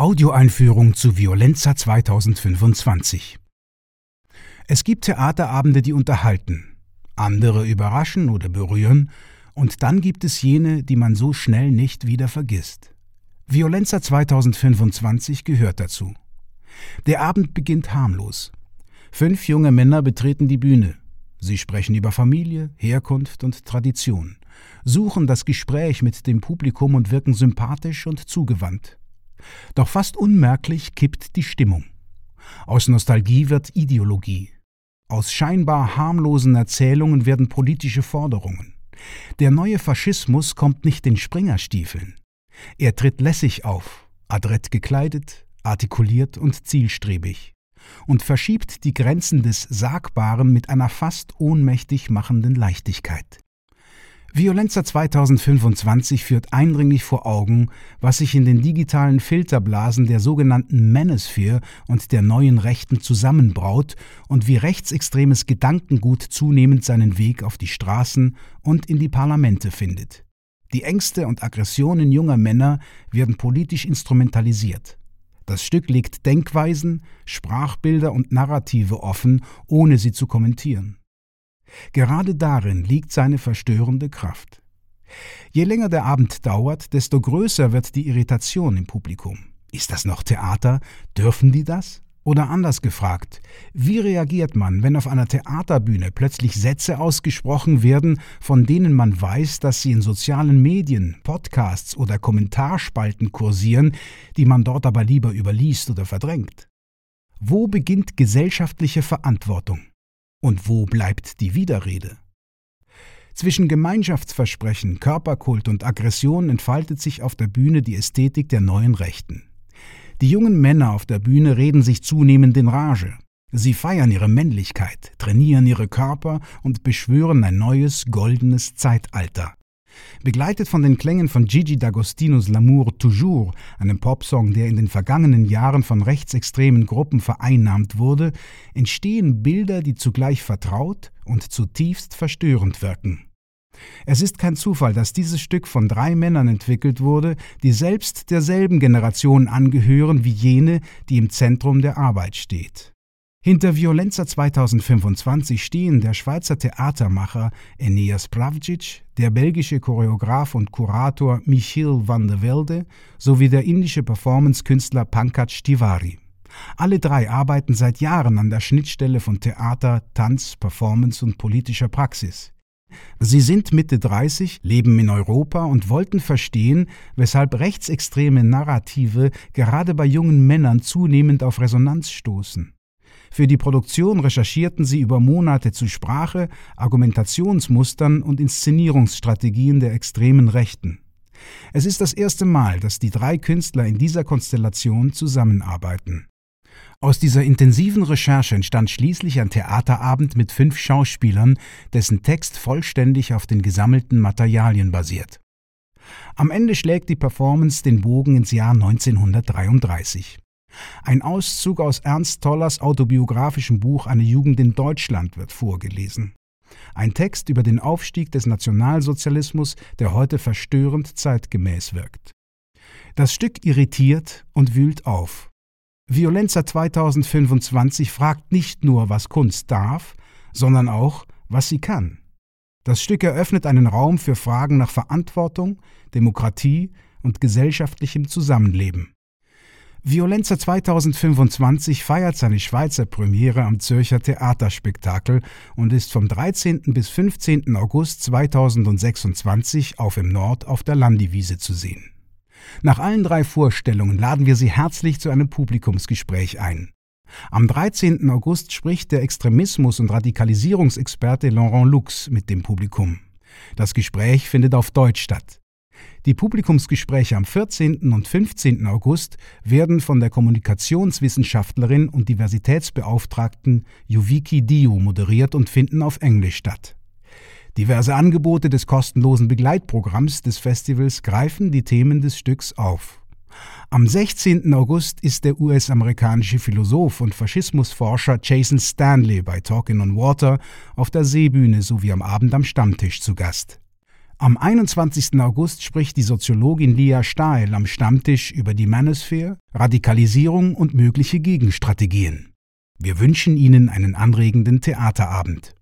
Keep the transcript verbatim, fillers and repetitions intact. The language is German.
Audioeinführung zu Violenza zweitausendfünfundzwanzig. Es gibt Theaterabende, die unterhalten, andere überraschen oder berühren, und dann gibt es jene, die man so schnell nicht wieder vergisst. Violenza zweitausendfünfundzwanzig gehört dazu. Der Abend beginnt harmlos. Fünf junge Männer betreten die Bühne. Sie sprechen über Familie, Herkunft und Tradition, suchen das Gespräch mit dem Publikum und wirken sympathisch und zugewandt. Doch fast unmerklich kippt die Stimmung. Aus Nostalgie wird Ideologie. Aus scheinbar harmlosen Erzählungen werden politische Forderungen. Der neue Faschismus kommt nicht in Springerstiefeln. Er tritt lässig auf, adrett gekleidet, artikuliert und zielstrebig und verschiebt die Grenzen des Sagbaren mit einer fast ohnmächtig machenden Leichtigkeit. Violenza zweitausendfünfundzwanzig führt eindringlich vor Augen, was sich in den digitalen Filterblasen der sogenannten Manosphere und der neuen Rechten zusammenbraut und wie rechtsextremes Gedankengut zunehmend seinen Weg auf die Straßen und in die Parlamente findet. Die Ängste und Aggressionen junger Männer werden politisch instrumentalisiert. Das Stück legt Denkweisen, Sprachbilder und Narrative offen, ohne sie zu kommentieren. Gerade darin liegt seine verstörende Kraft. Je länger der Abend dauert, desto größer wird die Irritation im Publikum. Ist das noch Theater? Dürfen die das? Oder anders gefragt, wie reagiert man, wenn auf einer Theaterbühne plötzlich Sätze ausgesprochen werden, von denen man weiß, dass sie in sozialen Medien, Podcasts oder Kommentarspalten kursieren, die man dort aber lieber überliest oder verdrängt? Wo beginnt gesellschaftliche Verantwortung? Und wo bleibt die Widerrede? Zwischen Gemeinschaftsversprechen, Körperkult und Aggression entfaltet sich auf der Bühne die Ästhetik der neuen Rechten. Die jungen Männer auf der Bühne reden sich zunehmend in Rage. Sie feiern ihre Männlichkeit, trainieren ihre Körper und beschwören ein neues, goldenes Zeitalter. Begleitet von den Klängen von Gigi D'Agostinos L'amour toujours, einem Popsong, der in den vergangenen Jahren von rechtsextremen Gruppen vereinnahmt wurde, entstehen Bilder, die zugleich vertraut und zutiefst verstörend wirken. Es ist kein Zufall, dass dieses Stück von drei Männern entwickelt wurde, die selbst derselben Generation angehören wie jene, die im Zentrum der Arbeit steht. Hinter Violenza zweitausendfünfundzwanzig stehen der Schweizer Theatermacher Eneas Pravcic, der belgische Choreograf und Kurator Michiel van de Velde sowie der indische Performance-Künstler Pankaj Tiwari. Alle drei arbeiten seit Jahren an der Schnittstelle von Theater, Tanz, Performance und politischer Praxis. Sie sind Mitte dreißig, leben in Europa und wollten verstehen, weshalb rechtsextreme Narrative gerade bei jungen Männern zunehmend auf Resonanz stoßen. Für die Produktion recherchierten sie über Monate zu Sprache, Argumentationsmustern und Inszenierungsstrategien der extremen Rechten. Es ist das erste Mal, dass die drei Künstler in dieser Konstellation zusammenarbeiten. Aus dieser intensiven Recherche entstand schließlich ein Theaterabend mit fünf Schauspielern, dessen Text vollständig auf den gesammelten Materialien basiert. Am Ende schlägt die Performance den Bogen ins Jahr neunzehnhundertdreiunddreißig. Ein Auszug aus Ernst Tollers autobiografischem Buch »Eine Jugend in Deutschland« wird vorgelesen. Ein Text über den Aufstieg des Nationalsozialismus, der heute verstörend zeitgemäß wirkt. Das Stück irritiert und wühlt auf. Violenza zweitausendfünfundzwanzig fragt nicht nur, was Kunst darf, sondern auch, was sie kann. Das Stück eröffnet einen Raum für Fragen nach Verantwortung, Demokratie und gesellschaftlichem Zusammenleben. Violenza zweitausendfünfundzwanzig feiert seine Schweizer Premiere am Zürcher Theaterspektakel und ist vom dreizehnten bis fünfzehnten August zweitausendsechsundzwanzig auf im Nord auf der Landiwiese zu sehen. Nach allen drei Vorstellungen laden wir Sie herzlich zu einem Publikumsgespräch ein. Am dreizehnten August spricht der Extremismus- und Radikalisierungsexperte Laurent Lux mit dem Publikum. Das Gespräch findet auf Deutsch statt. Die Publikumsgespräche am vierzehnten und fünfzehnten August werden von der Kommunikationswissenschaftlerin und Diversitätsbeauftragten Yuviki Dio moderiert und finden auf Englisch statt. Diverse Angebote des kostenlosen Begleitprogramms des Festivals greifen die Themen des Stücks auf. Am sechzehnten August ist der U S-amerikanische Philosoph und Faschismusforscher Jason Stanley bei Talkin' on Water auf der Seebühne sowie am Abend am Stammtisch zu Gast. Am einundzwanzigsten August spricht die Soziologin Lia Stahl am Stammtisch über die Manosphere, Radikalisierung und mögliche Gegenstrategien. Wir wünschen Ihnen einen anregenden Theaterabend.